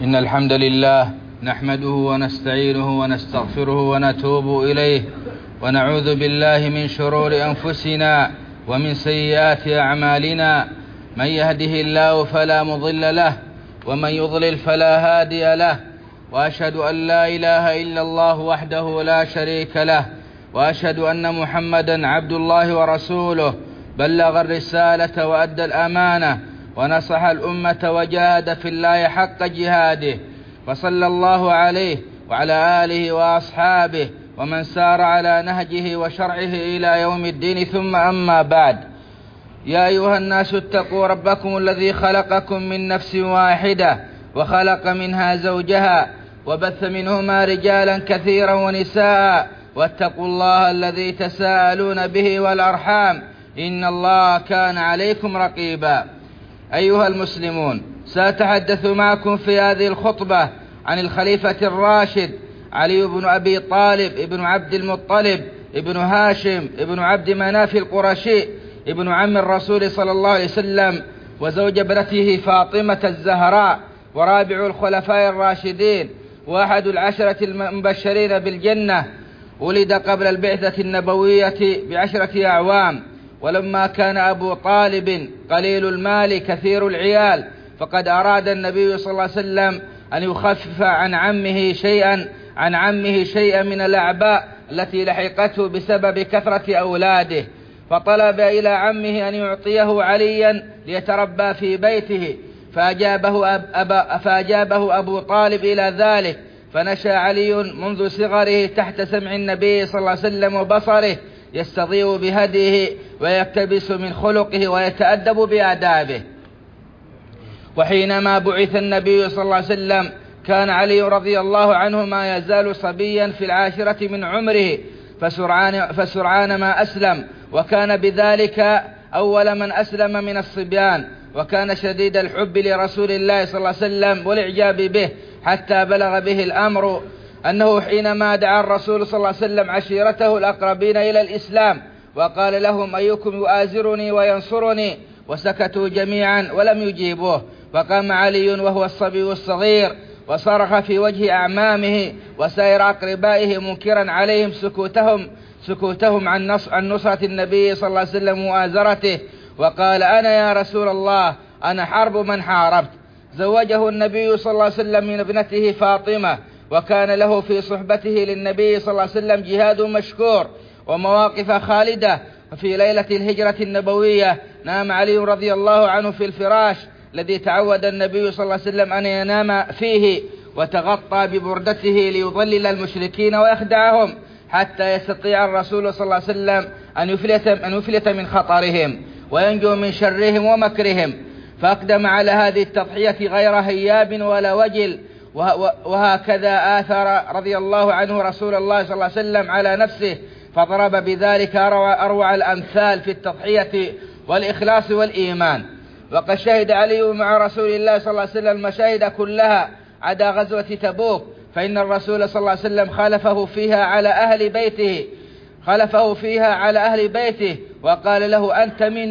إن الحمد لله نحمده ونستعينه ونستغفره ونتوب إليه ونعوذ بالله من شرور أنفسنا ومن سيئات أعمالنا. من يهده الله فلا مضل له ومن يضلل فلا هادي له، وأشهد أن لا إله إلا الله وحده لا شريك له، وأشهد أن محمدا عبد الله ورسوله، بلغ الرسالة وأدى الأمانة ونصح الأمة وجاهد في الله حق جهاده، وصلى الله عليه وعلى آله وأصحابه ومن سار على نهجه وشرعه إلى يوم الدين. ثم أما بعد، يا أيها الناس اتقوا ربكم الذي خلقكم من نفس واحدة وخلق منها زوجها وبث منهما رجالا كثيرا ونساء، واتقوا الله الذي تساءلون به والأرحام إن الله كان عليكم رقيبا. أيها المسلمون، سأتحدث معكم في هذه الخطبة عن الخليفة الراشد علي بن أبي طالب ابن عبد المطلب ابن هاشم ابن عبد مناف القرشي ابن عم الرسول صلى الله عليه وسلم، وزوج ابنته فاطمة الزهراء، ورابع الخلفاء الراشدين، وأحد العشرة المبشرين بالجنة. ولد قبل البعثة النبوية ب10 أعوام، ولما كان أبو طالب قليل المال كثير العيال، فقد أراد النبي صلى الله عليه وسلم أن يخفف عن عمه شيئا من الأعباء التي لحقته بسبب كثرة أولاده، فطلب إلى عمه أن يعطيه عليا ليتربى في بيته، فأجابه أبو طالب إلى ذلك، فنشأ علي منذ صغره تحت سمع النبي صلى الله عليه وسلم وبصره، يستضيء بهديه ويقتبس من خلقه ويتأدب بآدابه. وحينما بعث النبي صلى الله عليه وسلم كان علي رضي الله عنه ما يزال صبيا في العاشرة من عمره، فسرعان ما أسلم، وكان بذلك أول من أسلم من الصبيان، وكان شديد الحب لرسول الله صلى الله عليه وسلم والإعجاب به، حتى بلغ به الأمر أنه حينما دعا الرسول صلى الله عليه وسلم عشيرته الأقربين إلى الإسلام وقال لهم أيكم يؤازرني وينصرني، وسكتوا جميعا ولم يجيبوه، فقام علي وهو الصبي الصغير وصرخ في وجه أعمامه وسائر أقربائه منكرا عليهم سكوتهم عن نصرة النبي صلى الله عليه وسلم ومؤازرته، وقال: أنا يا رسول الله، أنا حرب من حاربت. زوجه النبي صلى الله عليه وسلم من ابنته فاطمة، وكان له في صحبته للنبي صلى الله عليه وسلم جهاد مشكور ومواقف خالدة. وفي ليلة الهجرة النبوية نام علي رضي الله عنه في الفراش الذي تعود النبي صلى الله عليه وسلم أن ينام فيه، وتغطى ببردته ليضلل المشركين ويخدعهم، حتى يستطيع الرسول صلى الله عليه وسلم أن يفلت من خطرهم وينجو من شرهم ومكرهم، فأقدم على هذه التضحية غير هياب ولا وجل. وهكذا آثر رضي الله عنه رسول الله صلى الله عليه وسلم على نفسه، فضرب بذلك أروع الأمثال في التضحية والإخلاص والإيمان. وقد شهد علي مع رسول الله صلى الله عليه وسلم المشاهد كلها عدا غزوة تبوك، فإن الرسول صلى الله عليه وسلم خلفه فيها على أهل بيته وقال له: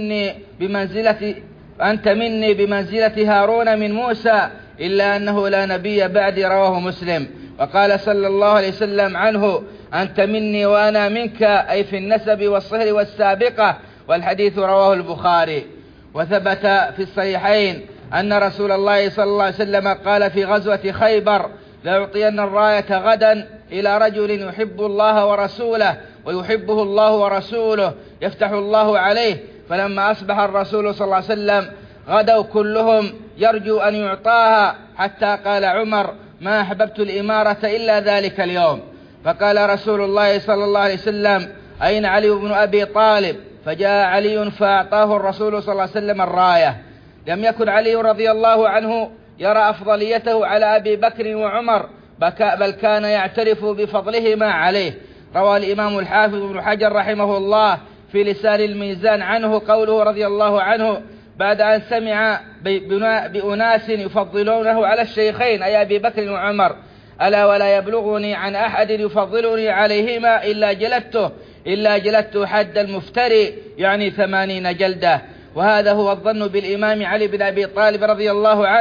أنت مني بمنزلة هارون من موسى، إلا أنه لا نبي بعدي. رواه مسلم. وقال صلى الله عليه وسلم عنه: أنت مني وأنا منك، أي في النسب والصهر والسابقة. والحديث رواه البخاري. وثبت في الصحيحين أن رسول الله صلى الله عليه وسلم قال في غزوة خيبر: لأعطين الراية غدا إلى رجل يحب الله ورسوله ويحبه الله ورسوله يفتح الله عليه. فلما أصبح الرسول صلى الله عليه وسلم غدوا كلهم يرجو أن يعطاها، حتى قال عمر: ما أحببت الإمارة إلا ذلك اليوم. فقال رسول الله صلى الله عليه وسلم: أين علي بن أبي طالب؟ فجاء علي فأعطاه الرسول صلى الله عليه وسلم الراية. لم يكن علي رضي الله عنه يرى أفضليته على أبي بكر وعمر، بل كان يعترف بفضلهما عليه. روى الإمام الحافظ بن حجر رحمه الله في لسان الميزان عنه قوله رضي الله عنه: بعد أن سمع بأناس يفضلونه على الشيخين، أي أبي بكر وعمر: ألا ولا يبلغني عن أحد يفضلني عليهما إلا جلدت حد المفتري، يعني 80 جلدة. وهذا هو الظن بالإمام علي بن أبي طالب رضي الله عنه،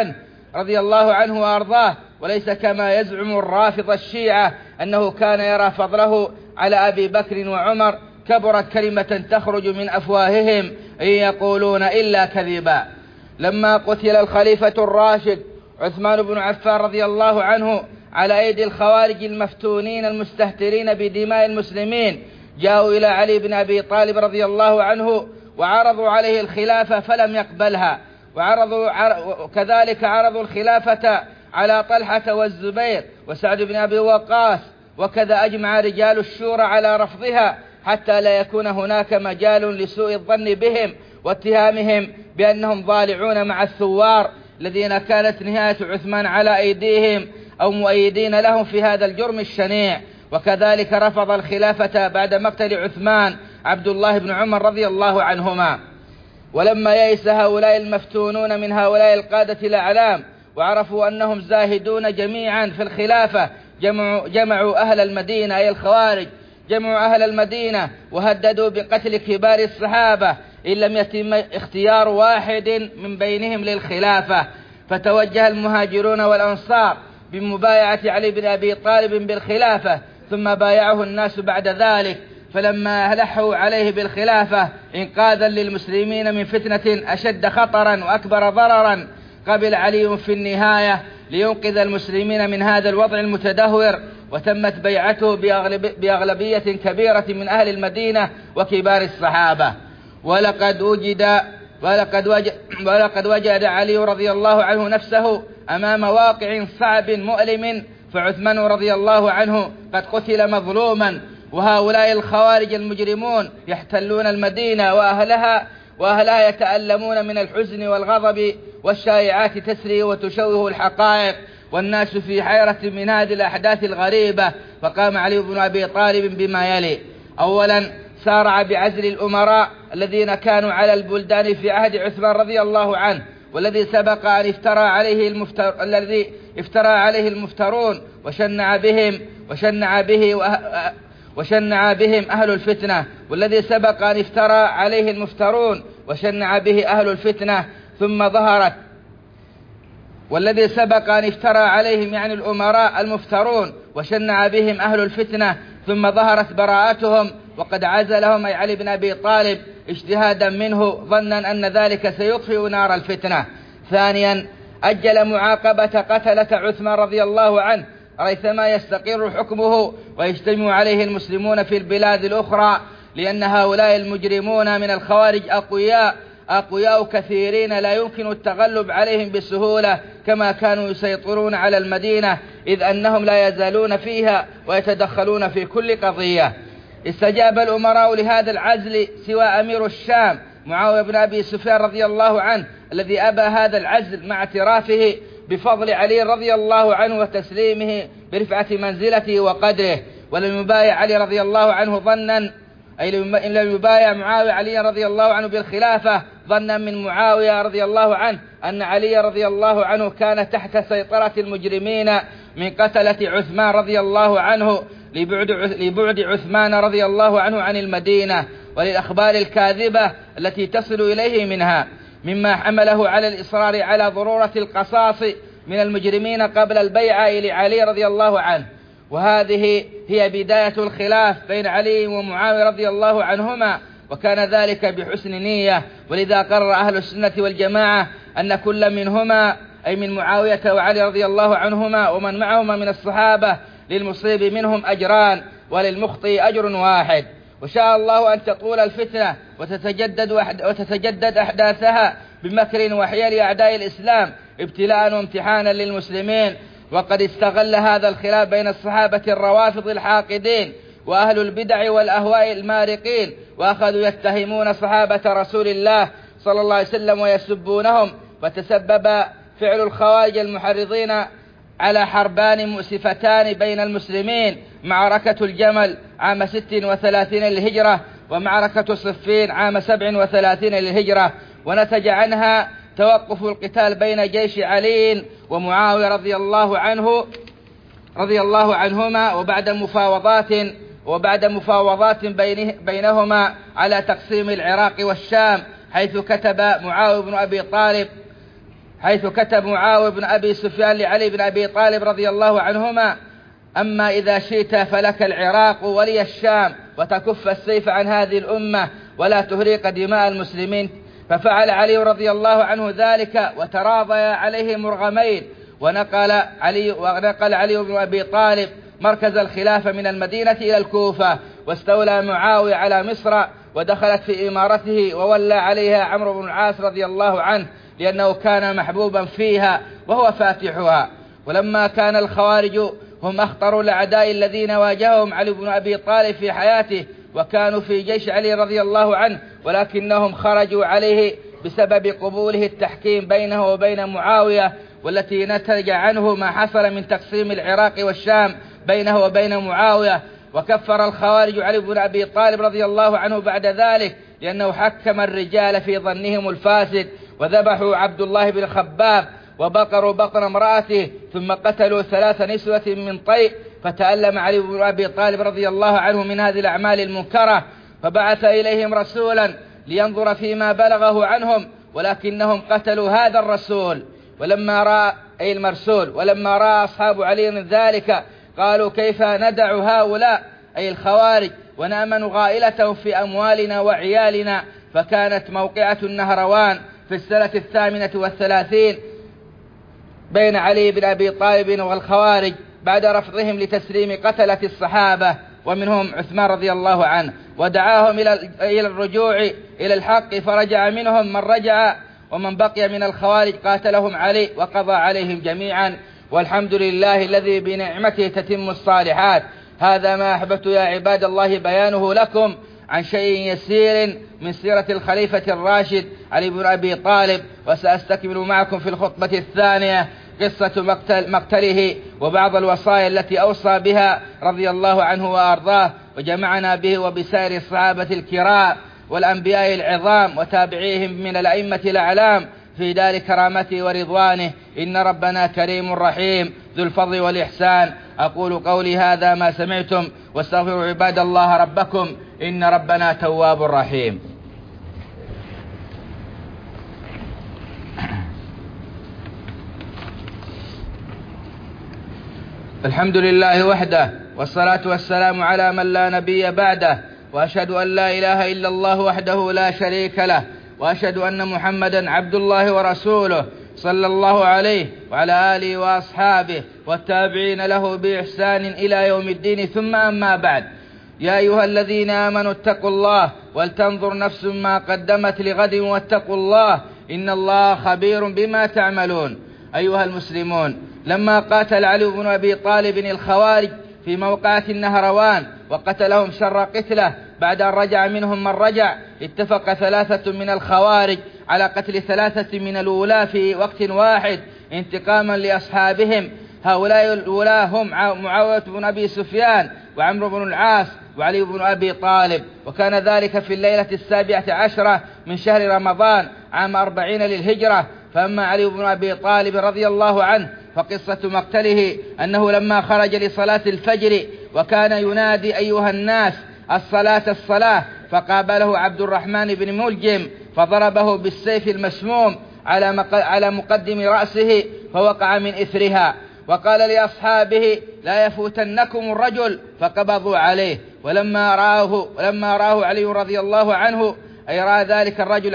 رضي الله عنه وأرضاه، وليس كما يزعم الرافض الشيعة أنه كان يرى فضله على أبي بكر وعمر. كبرت كلمة تخرج من أفواههم إن يقولون إلا كذبا. لما قتل الخليفة الراشد عثمان بن عفان رضي الله عنه على أيدي الخوارج المفتونين المستهترين بدماء المسلمين، جاءوا إلى علي بن أبي طالب رضي الله عنه وعرضوا عليه الخلافة فلم يقبلها، وكذلك عرضوا الخلافة على طلحة والزبير وسعد بن أبي وقاص، وكذا أجمع رجال الشورى على رفضها حتى لا يكون هناك مجال لسوء الظن بهم واتهامهم بأنهم ضالعون مع الثوار الذين كانت نهاية عثمان على أيديهم أو مؤيدين لهم في هذا الجرم الشنيع. وكذلك رفض الخلافة بعد مقتل عثمان عبد الله بن عمر رضي الله عنهما. ولما يئس هؤلاء المفتونون من هؤلاء القادة الأعلام وعرفوا أنهم زاهدون جميعا في الخلافة، جمعوا أهل المدينة، أي الخوارج جمعوا أهل المدينة وهددوا بقتل كبار الصحابة إن لم يتم اختيار واحد من بينهم للخلافة. فتوجه المهاجرون والأنصار بمبايعة علي بن أبي طالب بالخلافة، ثم بايعه الناس بعد ذلك. فلما ألحوا عليه بالخلافة إنقاذا للمسلمين من فتنة أشد خطرا وأكبر ضررا، قبل علي في النهاية لينقذ المسلمين من هذا الوضع المتدهور، وتمت بيعته بأغلبية كبيرة من أهل المدينة وكبار الصحابة. ولقد وجد علي رضي الله عنه نفسه أمام واقع صعب مؤلم، فعثمان رضي الله عنه قد قتل مظلوما، وهؤلاء الخوارج المجرمون يحتلون المدينة وأهلها يتألمون من الحزن والغضب، والشائعات تسري وتشوه الحقائق، والناس في حيرة من هذه الأحداث الغريبة. فقام علي بن أبي طالب بما يلي: أولا، سارع بعزل الأمراء الذين كانوا على البلدان في عهد عثمان رضي الله عنه، والذي سبق أن افترى عليه المفترون وشنع بهم أهل الفتنة، والذي سبق أن افترى عليه المفترون وشنع به أهل الفتنة، والذي سبق أن افترى عليهم يعني الأمراء المفترون وشنع بهم أهل الفتنة، ثم ظهرت براءتهم وقد عزلهم أي علي بن أبي طالب اجتهادا منه ظنا أن ذلك سيطفئ نار الفتنة. ثانيا، أجل معاقبة قتلة عثمان رضي الله عنه ريثما يستقر حكمه ويجتمع عليه المسلمون في البلاد الأخرى، لأن هؤلاء المجرمون من الخوارج أقوياء كثيرين لا يمكن التغلب عليهم بسهولة كما كانوا يسيطرون على المدينة، إذ أنهم لا يزالون فيها ويتدخلون في كل قضية. استجاب الأمراء لهذا العزل سوى أمير الشام معاوية بن أبي سفيان رضي الله عنه، الذي أبى هذا العزل مع اعترافه بفضل علي رضي الله عنه وتسليمه برفعة منزلته وقدره. ولم يبايع علي رضي الله عنه لم يبايع معاوية علي رضي الله عنه بالخلافة ظنا من معاوية رضي الله عنه أن علي رضي الله عنه كان تحت سيطرة المجرمين من قتلة عثمان رضي الله عنه، لبعد عثمان رضي الله عنه عن المدينة وللأخبار الكاذبة التي تصل إليه منها، مما حمله على الإصرار على ضرورة القصاص من المجرمين قبل البيعة لعلي رضي الله عنه. وهذه هي بداية الخلاف بين علي ومعاوية رضي الله عنهما، وكان ذلك بحسن نية. ولذا قرر أهل السنة والجماعة أن كل منهما أي من معاوية وعلي رضي الله عنهما ومن معهما من الصحابة للمصيب منهم أجران وللمخطئ أجر واحد. وشاء الله أن تطول الفتنة وتتجدد أحداثها بمكر وحيل أعداء الإسلام ابتلاء وامتحانا للمسلمين. وقد استغل هذا الخلاف بين الصحابة الروافض الحاقدين وأهل البدع والأهواء المارقين، وأخذوا يتهمون صحابة رسول الله صلى الله عليه وسلم ويسبونهم، فتسبب فعل الخوارج المحرضين على حربان مؤسفتان بين المسلمين: معركة الجمل عام 36 للهجرة، ومعركة صفين عام 37 للهجرة. ونتج عنها توقف القتال بين جيش علي ومعاوية رضي الله عنهما، وبعد مفاوضات بينهما على تقسيم العراق والشام، حيث كتب معاوية بن أبي طالب حيث كتب معاوية بن أبي سفيان لعلي بن أبي طالب رضي الله عنهما: أما إذا شئت فلك العراق ولي الشام، وتكف السيف عن هذه الأمة ولا تهريق دماء المسلمين. ففعل علي رضي الله عنه ذلك، وتراضي عليه مرغمين. ونقل علي بن أبي طالب مركز الخلافة من المدينة إلى الكوفة، واستولى معاوية على مصر ودخلت في إمارته، وولى عليها عمرو بن العاص رضي الله عنه، لأنه كان محبوبا فيها وهو فاتحها. ولما كان الخوارج هم أخطر الأعداء الذين واجههم علي بن أبي طالب في حياته، وكانوا في جيش علي رضي الله عنه، ولكنهم خرجوا عليه بسبب قبوله التحكيم بينه وبين معاوية، والتي نتج عنه ما حصل من تقسيم العراق والشام بينه وبين معاوية. وكفر الخوارج علي بن أبي طالب رضي الله عنه بعد ذلك، لأنه حكم الرجال في ظنهم الفاسد، وذبحوا عبد الله بن خباب وبقروا بطن امرأته، ثم قتلوا 3 نسوة من طيء. فتألم علي بن أبي طالب رضي الله عنه من هذه الأعمال المنكرة، فبعث إليهم رسولا لينظر فيما بلغه عنهم، ولكنهم قتلوا هذا الرسول. ولما رأى أصحاب علي ذلك قالوا: كيف ندع هؤلاء أي الخوارج ونأمن غائلتهم في أموالنا وعيالنا؟ فكانت موقعة النهروان في السنة 38 بين علي بن أبي طالب والخوارج، بعد رفضهم لتسليم قتلة الصحابة ومنهم عثمان رضي الله عنه، ودعاهم إلى الرجوع إلى الحق، فرجع منهم من رجع، ومن بقي من الخوارج قاتلهم علي وقضى عليهم جميعا. والحمد لله الذي بنعمته تتم الصالحات. هذا ما أحببت يا عباد الله بيانه لكم عن شيء يسير من سيرة الخليفة الراشد علي بن أبي طالب، وسأستكمل معكم في الخطبة الثانية قصة مقتله وبعض الوصايا التي أوصى بها رضي الله عنه وأرضاه، وجمعنا به وبسائر الصحابة الكرام والأنبياء العظام وتابعيهم من الأئمة الأعلام في دار كرامته ورضوانه. إن ربنا كريم رحيم ذو الفضل والإحسان. أقول قولي هذا ما سمعتم، واستغفروا عباد الله ربكم، إن ربنا تواب رحيم. الحمد لله وحده، والصلاة والسلام على من لا نبي بعده، وأشهد أن لا إله إلا الله وحده لا شريك له، وأشهد أن محمدا عبد الله ورسوله، صلى الله عليه وعلى آله وأصحابه والتابعين له بإحسان إلى يوم الدين. ثم أما بعد، يا أيها الذين آمنوا اتقوا الله ولتنظر نفس ما قدمت لغد، واتقوا الله إن الله خبير بما تعملون. أيها المسلمون، لما قاتل علي بن أبي طالب الخوارج في موقعة النهروان وقتلهم شر قتله بعد أن رجع منهم من رجع، اتفق 3 من الخوارج على قتل 3 من الولاة في وقت واحد انتقاما لأصحابهم. هؤلاء الولاة هم معاوية بن أبي سفيان وعمرو بن العاص وعلي بن أبي طالب. وكان ذلك في الليلة 17 من شهر رمضان عام 40 للهجرة. فأما علي بن أبي طالب رضي الله عنه فقصة مقتله أنه لما خرج لصلاة الفجر وكان ينادي: أيها الناس الصلاة الصلاة، فقابله عبد الرحمن بن ملجم فضربه بالسيف المسموم على مقدم رأسه فوقع من إثرها، وقال لأصحابه: لا يفوتنكم الرجل، فقبضوا عليه. ولما رآه علي رضي الله عنه، أي رأى ذلك الرجل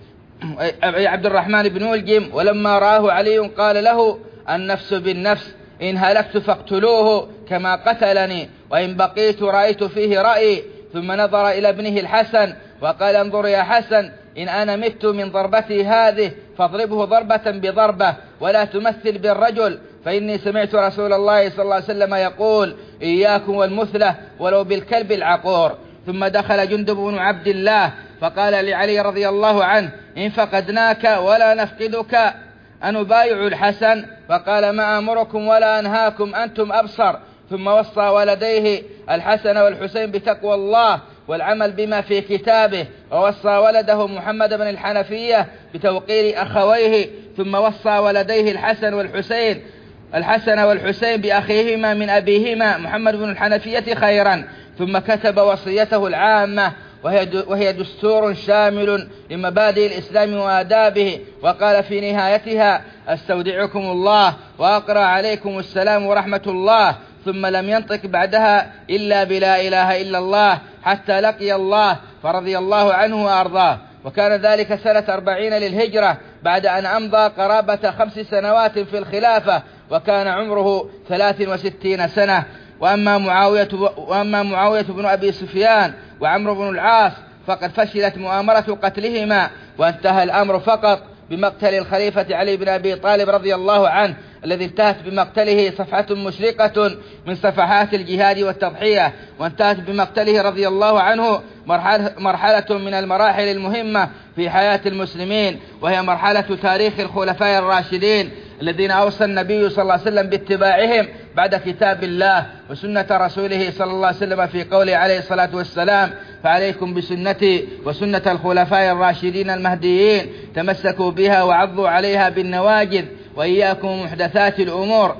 عبد الرحمن بن ملجم، ولما رآه علي قال له: النفس بالنفس، إن هلكت فاقتلوه كما قتلني، وإن بقيت رأيت فيه رأيي. ثم نظر إلى ابنه الحسن وقال: انظر يا حسن، إن أنا مت من ضربتي هذه فاضربه ضربة بضربة، ولا تمثل بالرجل، فإني سمعت رسول الله صلى الله عليه وسلم يقول: إياكم والمثلة ولو بالكلب العقور. ثم دخل جندب بن عبد الله فقال لعلي رضي الله عنه: إن فقدناك ولا نفقدك أنبايع الحسن؟ فقال: ما أمركم ولا أنهاكم، أنتم أبصر. ثم وصى ولديه الحسن والحسين بتقوى الله والعمل بما في كتابه، ووصى ولده محمد بن الحنفية بتوقير أخويه. ثم وصى ولديه الحسن والحسين بأخيهما من أبيهما محمد بن الحنفية خيرا. ثم كتب وصيته العامة وهي دستور شامل لمبادئ الإسلام وآدابه. وقال في نهايتها: أستودعكم الله وأقرأ عليكم السلام ورحمة الله، ثم لم ينطق بعدها إلا بلا إله إلا الله حتى لقي الله، فرضي الله عنه وأرضاه. وكان ذلك سنة 40 للهجرة، بعد أن أمضى قرابة 5 سنوات في الخلافة، وكان عمره 63 سنة. وأما معاوية بن أبي سفيان وعمرو بن العاص فقد فشلت مؤامرة قتلهما، وانتهى الأمر فقط بمقتل الخليفة علي بن أبي طالب رضي الله عنه، الذي انتهت بمقتله صفحة مشرقة من صفحات الجهاد والتضحية، وانتهت بمقتله رضي الله عنه مرحلة من المراحل المهمة في حياة المسلمين، وهي مرحلة تاريخ الخلفاء الراشدين الذين أوصى النبي صلى الله عليه وسلم باتباعهم بعد كتاب الله وسنة رسوله صلى الله عليه وسلم في قوله عليه الصلاة والسلام: فعليكم بسنتي وسنة الخلفاء الراشدين المهديين، تمسكوا بها وعضوا عليها بالنواجذ، وإياكم محدثات الأمور،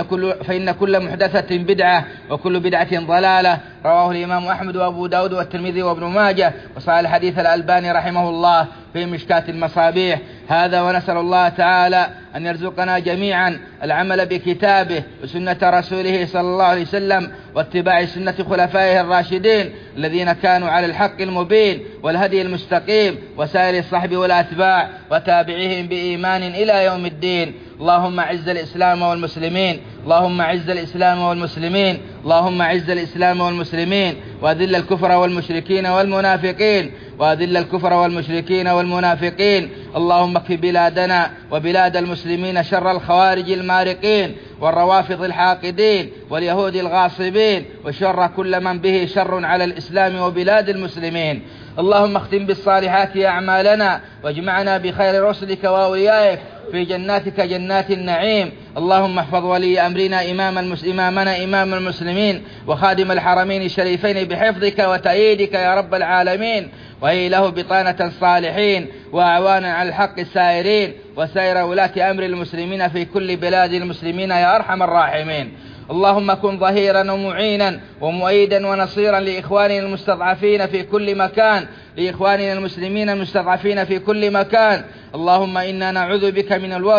فإن كل محدثة بدعة وكل بدعة ضلالة. رواه الإمام أحمد وأبو داود والترمذي وابن ماجه، وصحح الحديث الألباني رحمه الله في مشكاة المصابيح. هذا ونسأل الله تعالى أن يرزقنا جميعا العمل بكتابه وسنة رسوله صلى الله عليه وسلم، واتباع سنة خلفائه الراشدين الذين كانوا على الحق المبين والهدي المستقيم، وسائر الصحب والأتباع وتابعيهم بإيمان إلى يوم الدين. اللهم أعز الإسلام والمسلمين، اللهم أعز الإسلام والمسلمين، اللهم أعز الإسلام والمسلمين، وأذل الكفر والمشركين والمنافقين، وأذل الكفر والمشركين والمنافقين. اللهم اكف بلادنا وبلاد المسلمين شر الخوارج المارقين والروافض الحاقدين واليهود الغاصبين، وشر كل من به شر على الإسلام وبلاد المسلمين. اللهم اختم بالصالحات أعمالنا، واجمعنا بخير رسلك وأوليائك في جناتك جنات النعيم. اللهم احفظ ولي أمرنا إمامنا إمام المسلمين وخادم الحرمين الشريفين بحفظك وتأييدك يا رب العالمين، وهي له بطانة صالحين وأعوانا على الحق السائرين، وسائر ولاة أمر المسلمين في كل بلاد المسلمين يا أرحم الراحمين. اللهم كن ظهيرا ومعينا ومؤيدا ونصيرا لإخواننا المستضعفين في كل مكان، لإخواننا المسلمين المستضعفين في كل مكان. اللهم إنا نعوذ بك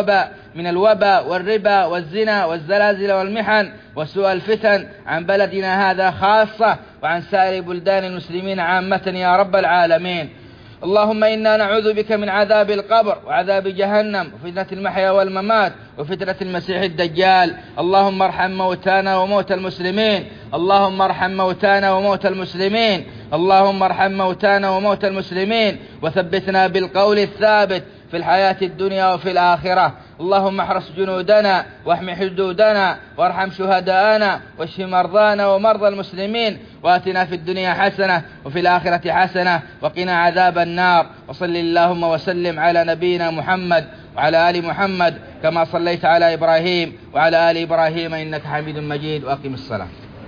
من الوباء والربا والزنا والزلازل والمحن وسوء الفتن عن بلدنا هذا خاصة، وعن سائر بلدان المسلمين عامة يا رب العالمين. اللهم إنا نعوذ بك من عذاب القبر وعذاب جهنم وفتنة المحيا والممات وفتنة المسيح الدجال. اللهم ارحم موتانا وموتى المسلمين، اللهم ارحم موتانا وموتى المسلمين، اللهم ارحم موتانا وموتى المسلمين، وثبتنا بالقول الثابت في الحياة الدنيا وفي الآخرة. اللهم احرس جنودنا واحم حدودنا وارحم شهداءنا واشف مرضانا ومرضى المسلمين، وآتنا في الدنيا حسنة وفي الآخرة حسنة وقنا عذاب النار. وصل اللهم وسلم على نبينا محمد وعلى آل محمد كما صليت على إبراهيم وعلى آل إبراهيم إنك حميد مجيد. وأقم الصلاة.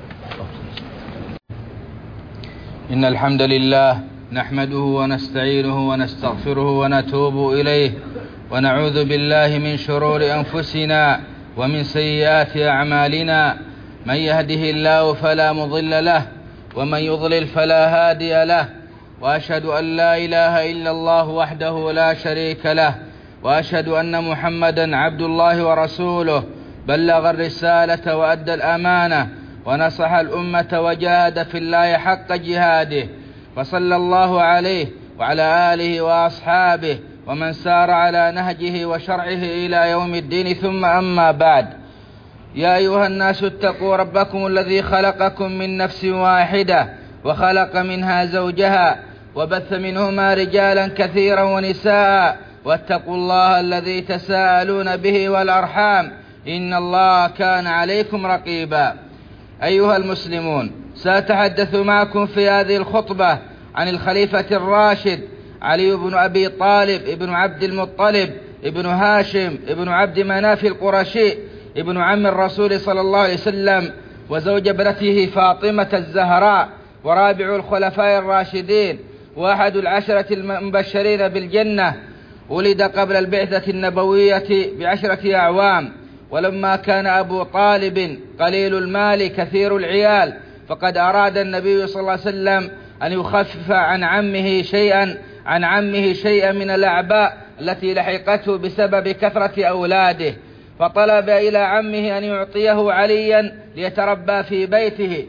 إن الحمد لله نحمده ونستعينه ونستغفره ونتوب إليه، ونعوذ بالله من شرور أنفسنا ومن سيئات أعمالنا. من يهده الله فلا مضل له، ومن يضلل فلا هادي له، وأشهد أن لا إله إلا الله وحده لا شريك له، وأشهد أن محمدا عبد الله ورسوله، بلغ الرسالة وأدى الأمانة ونصح الأمة وجاهد في الله حق جهاده، وصلى الله عليه وعلى آله وأصحابه ومن سار على نهجه وشرعه إلى يوم الدين. ثم أما بعد، يا أيها الناس اتقوا ربكم الذي خلقكم من نفس واحدة وخلق منها زوجها وبث منهما رجالا كثيرا ونساء، واتقوا الله الذي تساءلون به والأرحام إن الله كان عليكم رقيبا. أيها المسلمون، سأتحدث معكم في هذه الخطبة عن الخليفة الراشد علي بن أبي طالب ابن عبد المطلب ابن هاشم ابن عبد مناف القرشي ابن عم الرسول صلى الله عليه وسلم، وزوج ابنته فاطمة الزهراء، ورابع الخلفاء الراشدين، وأحد العشرة المبشرين بالجنة. ولد قبل البعثة النبوية ب10 أعوام، ولما كان أبو طالب قليل المال كثير العيال، فقد أراد النبي صلى الله عليه وسلم أن يخفف عن عمه شيئا من الأعباء التي لحقته بسبب كثرة أولاده، فطلب إلى عمه أن يعطيه عليا ليتربى في بيته،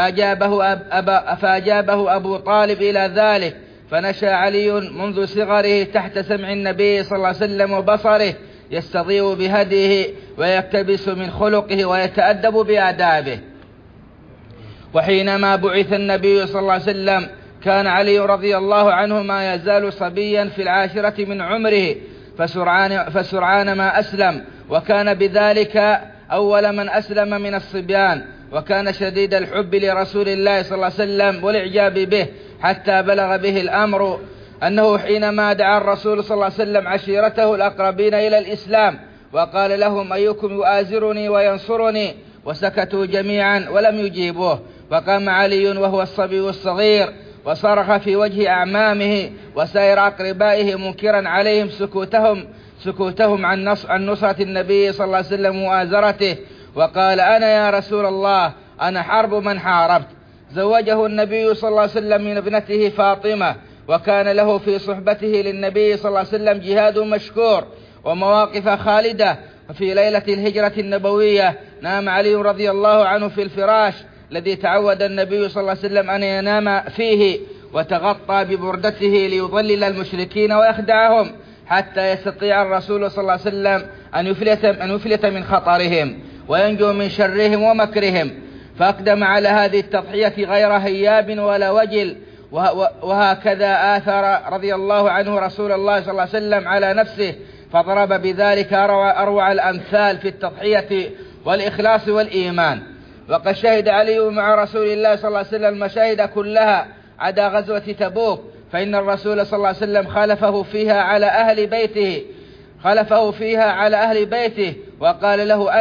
فأجابه أبو طالب إلى ذلك، فنشأ علي منذ صغره تحت سمع النبي صلى الله عليه وسلم وبصره، يستضيء بهديه ويقتبس من خلقه ويتأدب بآدابه. وحينما بعث النبي صلى الله عليه وسلم كان علي رضي الله عنه ما يزال صبيا في 10 من عمره، فسرعان ما أسلم، وكان بذلك أول من أسلم من الصبيان، وكان شديد الحب لرسول الله صلى الله عليه وسلم والإعجاب به، حتى بلغ به الأمر أنه حينما دعا الرسول صلى الله عليه وسلم عشيرته الأقربين إلى الإسلام وقال لهم أيكم يؤازرني وينصرني، وسكتوا جميعا ولم يجيبوه، وقام علي وهو الصبي الصغير وصرخ في وجه أعمامه وسائر أقربائه منكرا عليهم سكوتهم عن نصرة النبي صلى الله عليه وسلم ومؤازرته، وقال أنا يا رسول الله أنا حرب من حاربت. زوجه النبي صلى الله عليه وسلم من ابنته فاطمة، وكان له في صحبته للنبي صلى الله عليه وسلم جهاد مشكور ومواقف خالدة. وفي ليلة الهجرة النبوية نام علي رضي الله عنه في الفراش الذي تعود النبي صلى الله عليه وسلم أن ينام فيه، وتغطى ببردته ليضلل المشركين ويخدعهم، حتى يستطيع الرسول صلى الله عليه وسلم أن يفلت من خطرهم وينجو من شرهم ومكرهم، فأقدم على هذه التضحية غير هياب ولا وجل. وهكذا آثر رضي الله عنه رسول الله صلى الله عليه وسلم على نفسه، فضرب بذلك أروع الأمثال في التضحية والإخلاص والإيمان. وقد شهد علي مع رسول الله صلى الله عليه وسلم المشاهد كلها عدا غزوة تبوك، فإن الرسول صلى الله عليه وسلم خلفه فيها على أهل بيته وقال له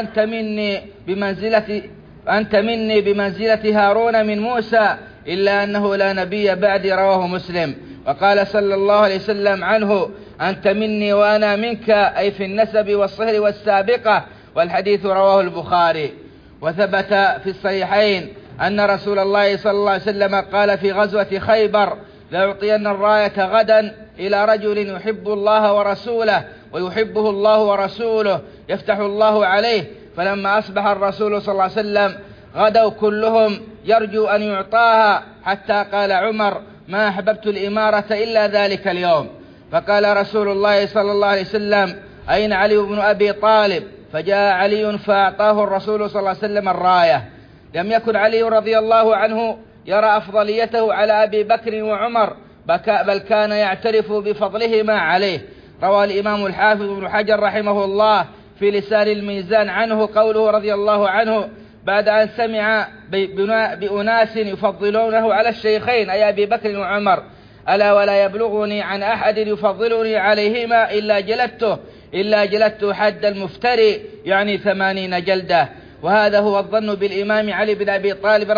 أنت مني بمنزلة هارون من موسى، إلا أنه لا نبي بعد. رواه مسلم. وقال صلى الله عليه وسلم عنه أنت مني وأنا منك، أي في النسب والصهر والسابقة، والحديث رواه البخاري. وثبت في الصحيحين أن رسول الله صلى الله عليه وسلم قال في غزوة خيبر لأعطين الراية غدا إلى رجل يحب الله ورسوله ويحبه الله ورسوله يفتح الله عليه. فلما أصبح الرسول صلى الله عليه وسلم غدوا كلهم يرجو أن يعطاها، حتى قال عمر ما أحببت الإمارة إلا ذلك اليوم. فقال رسول الله صلى الله عليه وسلم أين علي بن أبي طالب؟ فجاء علي فأعطاه الرسول صلى الله عليه وسلم الراية. لم يكن علي رضي الله عنه يرى أفضليته على أبي بكر وعمر، بل كان يعترف بفضلهما عليه. روى الإمام الحافظ بن حجر رحمه الله في لسان الميزان عنه قوله رضي الله عنه بعد أن سمع بأناس يفضلونه على الشيخين أي أبي بكر وعمر: ألا ولا يبلغني عن أحد يفضلني عليهما إلا جلدت حد المفتري، يعني 80 جلدة. وهذا هو الظن بالإمام علي بن أبي طالب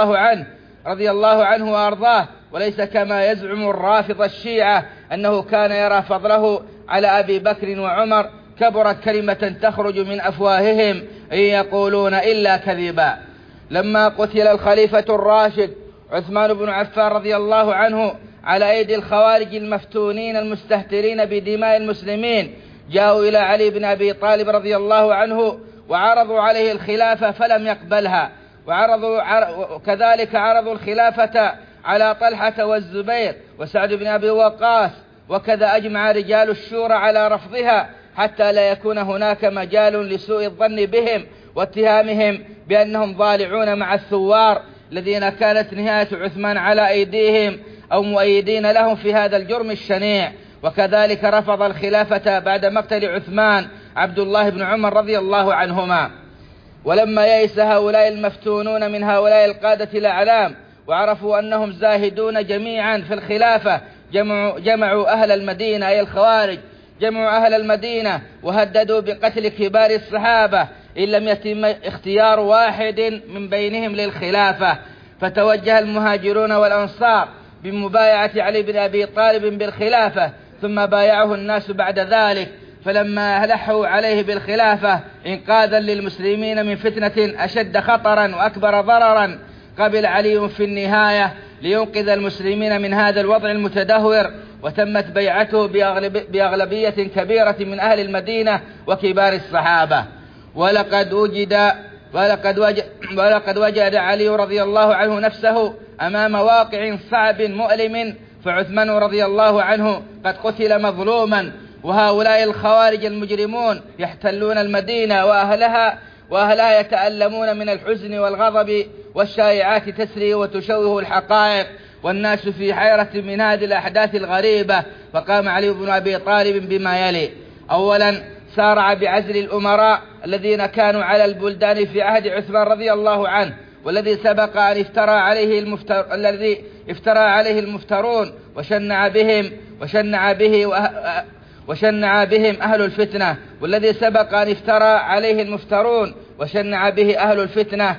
رضي الله عنه وأرضاه، وليس كما يزعم الرافض الشيعة أنه كان يرى فضله على أبي بكر وعمر. كبرت كلمة تخرج من أفواههم إن يقولون إلا كذبا. لما قتل الخليفة الراشد عثمان بن عفان رضي الله عنه على أيدي الخوارج المفتونين المستهترين بدماء المسلمين، جاءوا إلى علي بن أبي طالب رضي الله عنه وعرضوا عليه الخلافة فلم يقبلها، وكذلك عرضوا الخلافة على طلحة والزبير وسعد بن أبي وقاص، وكذا أجمع رجال الشورى على رفضها، حتى لا يكون هناك مجال لسوء الظن بهم واتهامهم بأنهم ضالعون مع الثوار الذين كانت نهاية عثمان على أيديهم أو مؤيدين لهم في هذا الجرم الشنيع. وكذلك رفض الخلافة بعد مقتل عثمان عبد الله بن عمر رضي الله عنهما. ولما يئس هؤلاء المفتونون من هؤلاء القادة الأعلام وعرفوا أنهم زاهدون جميعا في الخلافة، جمعوا أهل المدينة أي الخوارج، جمعوا أهل المدينة وهددوا بقتل كبار الصحابة إن لم يتم اختيار واحد من بينهم للخلافة. فتوجه المهاجرون والأنصار بمبايعة علي بن أبي طالب بالخلافة، ثم بايعه الناس بعد ذلك. فلما ألحوا عليه بالخلافة إنقاذا للمسلمين من فتنة أشد خطرا وأكبر ضررا، قبل علي في النهاية لينقذ المسلمين من هذا الوضع المتدهور، وتمت بيعته بأغلبية كبيرة من أهل المدينة وكبار الصحابة. ولقد وجد علي رضي الله عنه نفسه أمام واقع صعب مؤلم، فعثمان رضي الله عنه قد قتل مظلوما، وهؤلاء الخوارج المجرمون يحتلون المدينة وأهلها يتألمون من الحزن والغضب، والشائعات تسري وتشوه الحقائق، والناس في حيرة من هذه الأحداث الغريبة. فقام علي بن أبي طالب بما يلي: أولا، سارع بعزل الأمراء الذين كانوا على البلدان في عهد عثمان رضي الله عنه، والذي سبق أن افترى عليه المفترون وشنع بهم أهل الفتنة، والذي سبق أن افترى عليه المفترون وشنع به أهل الفتنة،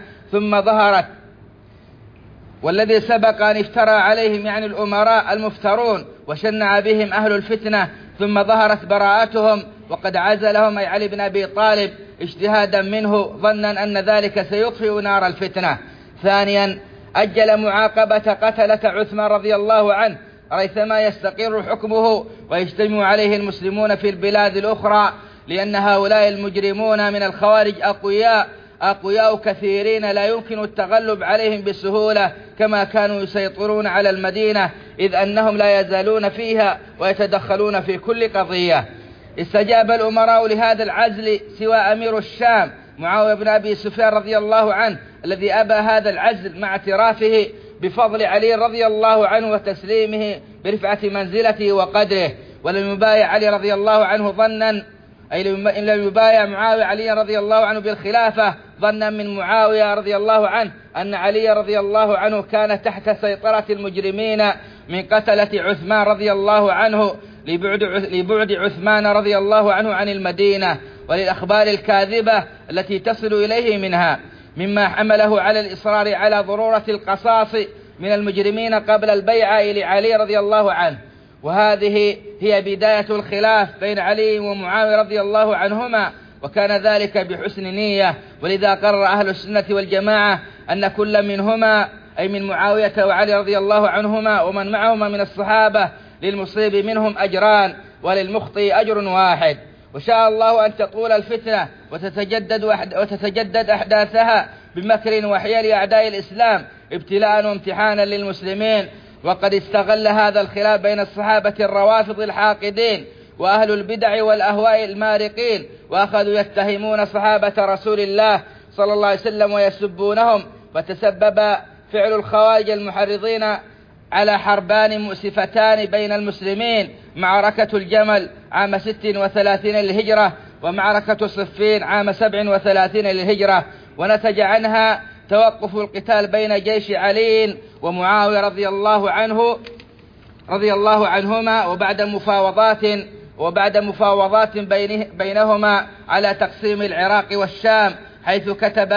والذي سبق أن افترى عليهم يعني الأمراء المفترون وشنع بهم أهل الفتنة، ثم ظهرت براءتهم، وقد عزلهم أي علي بن أبي طالب اجتهادا منه، ظنا أن ذلك سيطفئ نار الفتنة. ثانيا، أجل معاقبة قتلة عثمان رضي الله عنه ريثما يستقر حكمه ويجتمع عليه المسلمون في البلاد الأخرى، لأن هؤلاء المجرمون من الخوارج أقوياء كثيرين لا يمكن التغلب عليهم بسهولة كما كانوا يسيطرون على المدينة، إذ أنهم لا يزالون فيها ويتدخلون في كل قضية. استجاب الأمراء لهذا العزل سوى أمير الشام معاوية بن أبي سفيان رضي الله عنه، الذي أبى هذا العزل مع اعترافه بفضل علي رضي الله عنه وتسليمه برفعة منزلته وقدره. ولم يبايع علي رضي الله عنه لم يبايع معاوية علي رضي الله عنه بالخلافة ظنا من معاوية رضي الله عنه أن علي رضي الله عنه كان تحت سيطرة المجرمين من قتلة عثمان رضي الله عنه، لبعد عثمان رضي الله عنه عن المدينة وللأخبار الكاذبة التي تصل إليه منها، مما حمله على الإصرار على ضرورة القصاص من المجرمين قبل البيعة لعلي رضي الله عنه. وهذه هي بداية الخلاف بين علي ومعاوية رضي الله عنهما، وكان ذلك بحسن نية. ولذا قرر أهل السنة والجماعة أن كل منهما أي من معاوية وعلي رضي الله عنهما ومن معهما من الصحابة للمصيب منهم أجران وللمخطئ أجر واحد. وشاء الله أن تطول الفتنة وتتجدد أحداثها بمكر وحيل أعداء الإسلام ابتلاء وامتحانا للمسلمين. وقد استغل هذا الخلاف بين الصحابة الروافض الحاقدين وأهل البدع والأهواء المارقين، وأخذوا يتهمون صحابة رسول الله صلى الله عليه وسلم ويسبونهم، فتسبب فعل الخوارج المحرضين على حربان مؤسفتان بين المسلمين: معركة الجمل عام 36 للهجرة، ومعركة صفين عام 37 للهجرة، ونتج عنها توقف القتال بين جيش علي ومعاوية رضي الله عنهما، وبعد مفاوضات بينهما على تقسيم العراق والشام، حيث كتب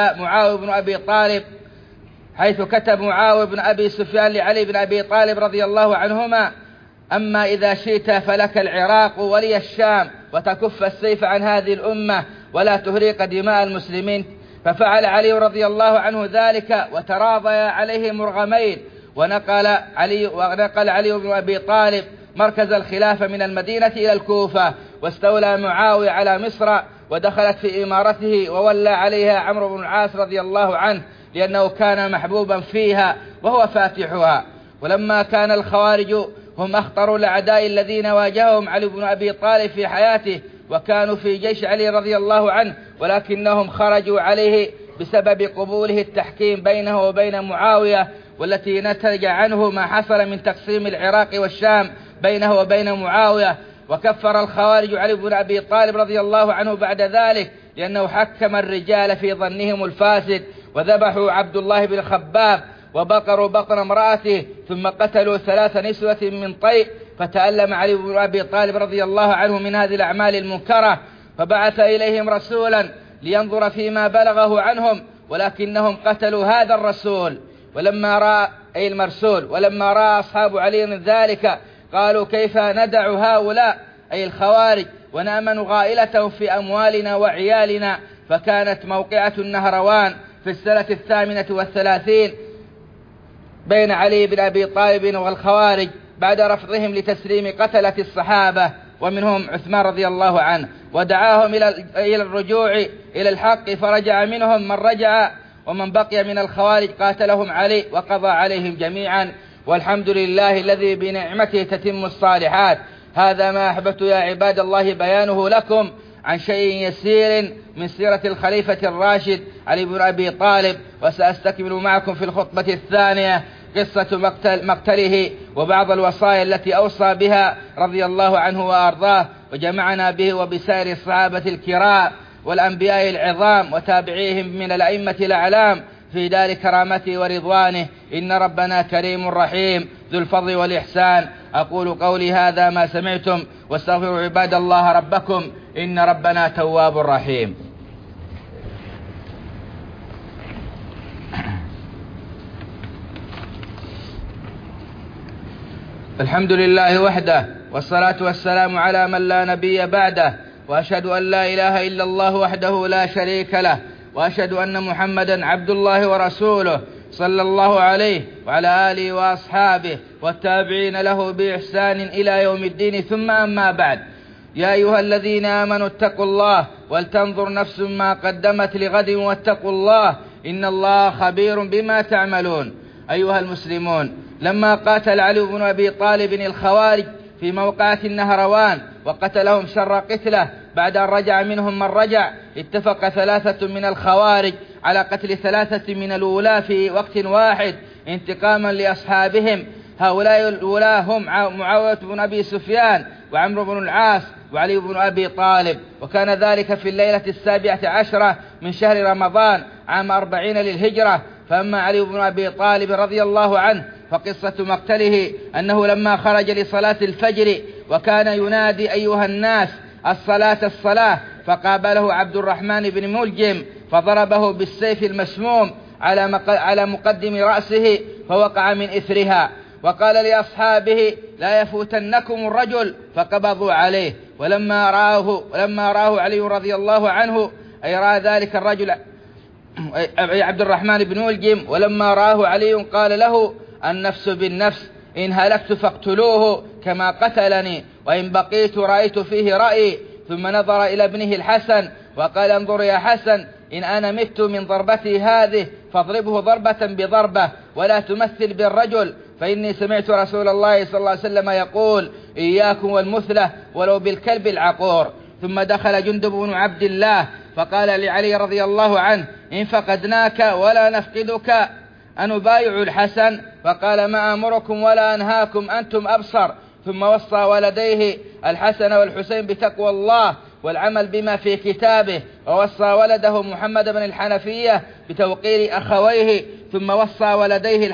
معاوية بن أبي سفيان لعلي بن أبي طالب رضي الله عنهما: أما إذا شئت فلك العراق ولي الشام، وتكف السيف عن هذه الأمة ولا تهريق دماء المسلمين. ففعل علي رضي الله عنه ذلك وتراضي عليه مرغمين، ونقل علي بن أبي طالب مركز الخلافة من المدينة إلى الكوفة، واستولى معاوية على مصر ودخلت في إمارته، وولى عليها عمرو بن العاص رضي الله عنه لأنه كان محبوبا فيها وهو فاتحها. ولما كان الخوارج هم أخطر الأعداء الذين واجههم علي بن أبي طالب في حياته، وكانوا في جيش علي رضي الله عنه، ولكنهم خرجوا عليه بسبب قبوله التحكيم بينه وبين معاوية، والتي نتج عنه ما حصل من تقسيم العراق والشام بينه وبين معاوية. وكفر الخوارج علي بن أبي طالب رضي الله عنه بعد ذلك، لأنه حكم الرجال في ظنهم الفاسد، وذبحوا عبد الله بن خباب وبقروا بطن امرأته، ثم قتلوا 3 نسوة من طيء. فتألم علي بن أبي طالب رضي الله عنه من هذه الأعمال المنكرة، فبعث إليهم رسولا لينظر فيما بلغه عنهم، ولكنهم قتلوا هذا الرسول. ولما رأى أصحاب علي ذلك قالوا: كيف ندع هؤلاء أي الخوارج ونأمن غائلتهم في أموالنا وعيالنا؟ فكانت موقعة النهروان في السنة 38 بين علي بن أبي طالب والخوارج بعد رفضهم لتسليم قتلة الصحابة ومنهم عثمان رضي الله عنه، ودعاهم إلى الرجوع إلى الحق، فرجع منهم من رجع، ومن بقي من الخوارج قاتلهم علي وقضى عليهم جميعا. والحمد لله الذي بنعمته تتم الصالحات. هذا ما أحببت يا عباد الله بيانه لكم عن شيء يسير من سيرة الخليفة الراشد علي بن أبي طالب، وسأستكمل معكم في الخطبة الثانية قصة مقتله وبعض الوصايا التي أوصى بها رضي الله عنه وأرضاه، وجمعنا به وبسائر الصحابة الكرام والأنبياء العظام وتابعيهم من الأئمة الأعلام في دار كرامته ورضوانه. إن ربنا كريم رحيم ذو الفضل والإحسان. أقول قولي هذا ما سمعتم، واستغفروا عباد الله ربكم إن ربنا تواب رحيم. الحمد لله وحده، والصلاة والسلام على من لا نبي بعده، وأشهد أن لا إله إلا الله وحده لا شريك له، وأشهد أن محمدا عبد الله ورسوله صلى الله عليه وعلى آله وأصحابه والتابعين له بإحسان إلى يوم الدين. ثم أما بعد، يا أيها الذين آمنوا اتقوا الله ولتنظر نفس ما قدمت لغد واتقوا الله إن الله خبير بما تعملون. أيها المسلمون، لما قاتل علي بن أبي طالب الخوارج في موقعة النهروان وقتلهم شر قتله بعد أن رجع منهم من رجع، اتفق 3 من الخوارج على قتل 3 من الولاة في وقت واحد انتقاما لأصحابهم. هؤلاء الولاة هم معاوية بن أبي سفيان وعمرو بن العاص وعلي بن أبي طالب، وكان ذلك في الليلة 17 من شهر رمضان عام 40 للهجرة. فأما علي بن أبي طالب رضي الله عنه فقصة مقتله أنه لما خرج لصلاة الفجر وكان ينادي أيها الناس الصلاة الصلاة، فقابله عبد الرحمن بن ملجم فضربه بالسيف المسموم على مقدم رأسه فوقع من إثرها، وقال لأصحابه لا يفوتنكم الرجل، فقبضوا عليه. ولما رآه علي رضي الله عنه أي رأى ذلك الرجل عبد الرحمن بن ملجم، ولما رآه علي قال له النفس بالنفس، إن هلكت فاقتلوه كما قتلني، وإن بقيت رأيت فيه رأي. ثم نظر إلى ابنه الحسن وقال انظر يا حسن، إن أنا مت من ضربتي هذه فاضربه ضربة بضربة ولا تمثل بالرجل، فإني سمعت رسول الله صلى الله عليه وسلم يقول إياكم والمثلة ولو بالكلب العقور. ثم دخل جندب بن عبد الله فقال لعلي رضي الله عنه إن فقدناك ولا نفقدك أنبايع الحسن؟ فقال ما أمركم ولا أنهاكم، أنتم أبصر. ثم وصى ولديه الحسن والحسين بتقوى الله والعمل بما في كتابه، ووصى ولده محمد بن الحنفية بتوقير أخويه. ثم وصى ولديه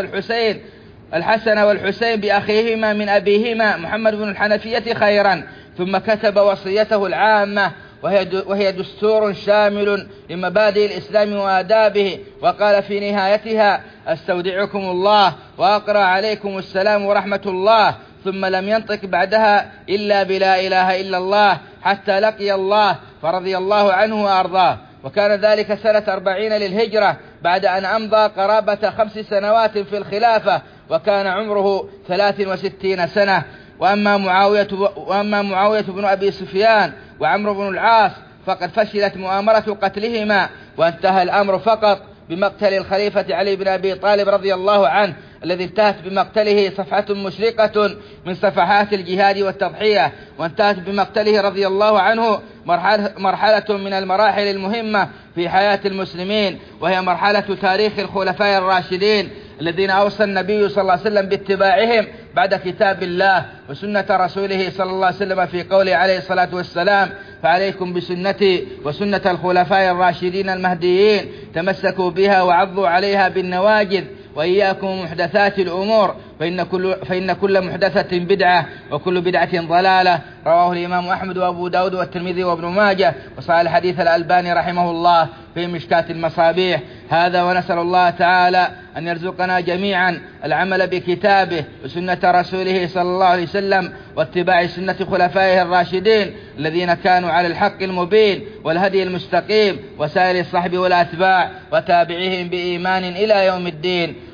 الحسن والحسين بأخيهما من أبيهما محمد بن الحنفية خيرا. ثم كتب وصيته العامة وهي دستور شامل لمبادئ الإسلام وآدابه، وقال في نهايتها استودعكم الله وأقرأ عليكم السلام ورحمة الله. ثم لم ينطق بعدها إلا بلا إله إلا الله حتى لقي الله، فرضي الله عنه وأرضاه. وكان ذلك سنة 40 للهجرة بعد أن أمضى قرابة 5 سنوات في الخلافة، وكان عمره 63 سنة. وأما معاوية بن أبي سفيان وعمرو بن العاص فقد فشلت مؤامرة قتلهما، وانتهى الأمر فقط بمقتل الخليفة علي بن أبي طالب رضي الله عنه، الذي انتهت بمقتله صفحة مشرقة من صفحات الجهاد والتضحية، وانتهت بمقتله رضي الله عنه مرحلة من المراحل المهمة في حياة المسلمين، وهي مرحلة تاريخ الخلفاء الراشدين الذين أوصى النبي صلى الله عليه وسلم باتباعهم بعد كتاب الله وسنة رسوله صلى الله عليه وسلم في قوله عليه الصلاة والسلام فعليكم بسنتي وسنة الخلفاء الراشدين المهديين تمسكوا بها وعضوا عليها بالنواجذ، وإياكم محدثات الأمور فإن كل محدثة بدعة وكل بدعة ضلالة. رواه الإمام أحمد وأبو داود والترمذي وابن ماجه، وصحح الحديث الألباني رحمه الله في مشكاة المصابيح. هذا ونسأل الله تعالى أن يرزقنا جميعا العمل بكتابه وسنة رسوله صلى الله عليه وسلم واتباع سنة خلفائه الراشدين الذين كانوا على الحق المبين والهدي المستقيم، وسائر الصحب والأتباع وتابعيهم بإيمان إلى يوم الدين.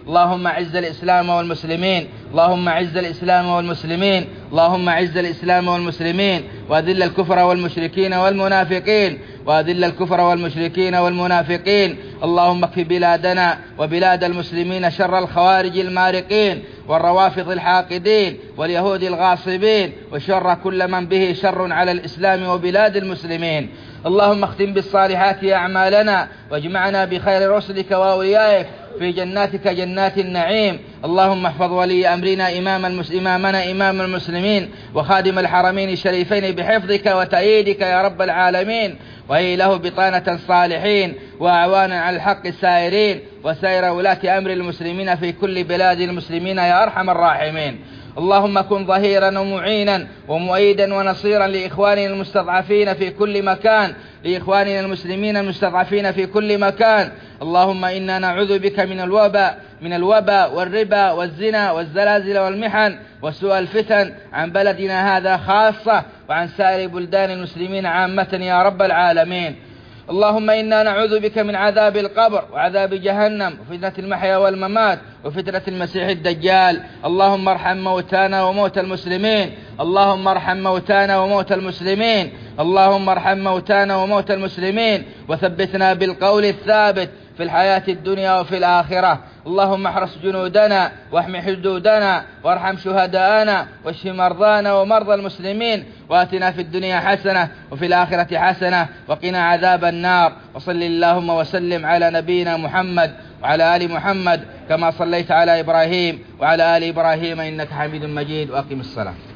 اللهم أعز الإسلام والمسلمين، اللهم أعز الإسلام والمسلمين، اللهم أعز الإسلام والمسلمين، وأذل الكفر والمشركين والمنافقين، وأذل الكفر والمشركين والمنافقين. اللهم اكف بلادنا وبلاد المسلمين شر الخوارج المارقين والروافض الحاقدين واليهود الغاصبين، وشر كل من به شر على الإسلام وبلاد المسلمين. اللهم اختم بالصالحات أعمالنا، واجمعنا بخير رسلك وأوليائك في جناتك جنات النعيم. اللهم احفظ ولي أمرنا إمامنا إمام المسلمين وخادم الحرمين الشريفين بحفظك وتأييدك يا رب العالمين، وهي له بطانة صالحين وأعوانا على الحق السائرين، وسائر ولاة أمر المسلمين في كل بلاد المسلمين يا أرحم الراحمين. اللهم كن ظهيرا ومعينا ومؤيدا ونصيرا لإخواننا المستضعفين في كل مكان، لإخواننا المسلمين المستضعفين في كل مكان. اللهم إنا نعوذ بك من الوباء والربا والزنا والزلازل والمحن وسوء الفتن عن بلدنا هذا خاصة وعن سائر بلدان المسلمين عامة يا رب العالمين. اللهم إنا نعوذ بك من عذاب القبر وعذاب جهنم وفتنة المحيا والممات وفتنة المسيح الدجال. اللهم ارحم موتانا وموتى المسلمين، اللهم ارحم موتانا وموتى المسلمين، اللهم ارحم موتانا وموتى المسلمين، وثبتنا بالقول الثابت في الحياة الدنيا وفي الآخرة. اللهم احرس جنودنا واحم حدودنا وارحم شهداءنا واشف مرضانا ومرضى المسلمين، وآتنا في الدنيا حسنة وفي الآخرة حسنة وقنا عذاب النار. وصل اللهم وسلم على نبينا محمد وعلى آل محمد كما صليت على إبراهيم وعلى آل إبراهيم إنك حميد مجيد. وأقم الصلاة.